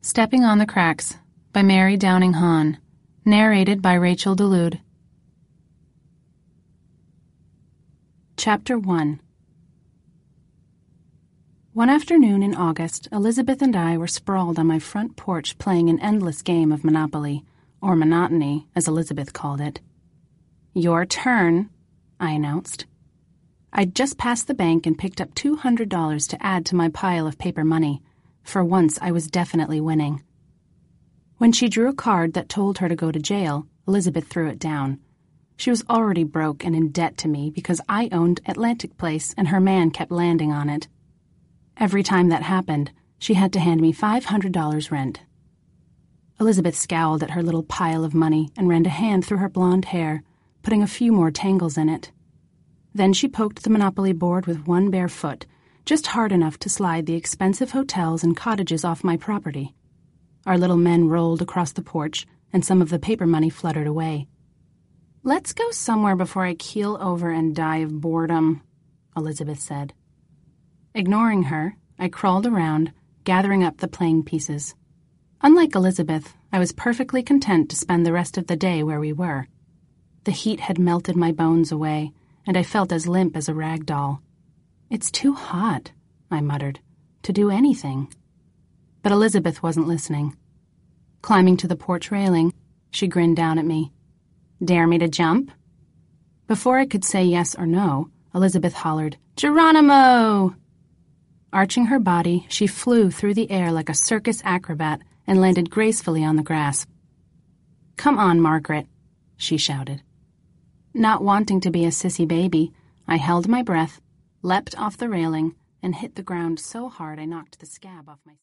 Stepping on the Cracks by Mary Downing Hahn. Narrated by Rachel Dulude. Chapter 1. One afternoon in August, Elizabeth and I were sprawled on my front porch playing an endless game of Monopoly, or monotony, as Elizabeth called it. "Your turn," I announced. I'd just passed the bank and picked up $200 to add to my pile of paper money. For once, I was definitely winning. When she drew a card that told her to go to jail, Elizabeth threw it down. She was already broke and in debt to me because I owned Atlantic Place and her man kept landing on it. Every time that happened, she had to hand me $500 rent. Elizabeth scowled at her little pile of money and ran a hand through her blonde hair, putting a few more tangles in it. Then she poked the Monopoly board with one bare foot, just hard enough to slide the expensive hotels and cottages off my property. Our little men rolled across the porch, and some of the paper money fluttered away. "Let's go somewhere before I keel over and die of boredom," Elizabeth said. Ignoring her, I crawled around, gathering up the playing pieces. Unlike Elizabeth, I was perfectly content to spend the rest of the day where we were. The heat had melted my bones away, and I felt as limp as a rag doll. "It's too hot," I muttered, "to do anything." But Elizabeth wasn't listening. Climbing to the porch railing, she grinned down at me. "Dare me to jump?" Before I could say yes or no, Elizabeth hollered, "Geronimo!" Arching her body, she flew through the air like a circus acrobat and landed gracefully on the grass. "Come on, Margaret," she shouted. Not wanting to be a sissy baby, I held my breath, leapt off the railing, and hit the ground so hard I knocked the scab off my